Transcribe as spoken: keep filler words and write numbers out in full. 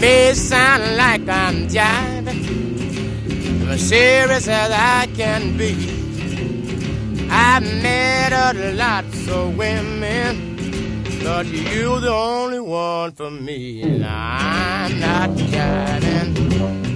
may sound like I'm jiving, as serious as I can be. I've met a lot of women, but you're the only one for me. And I'm not jiving.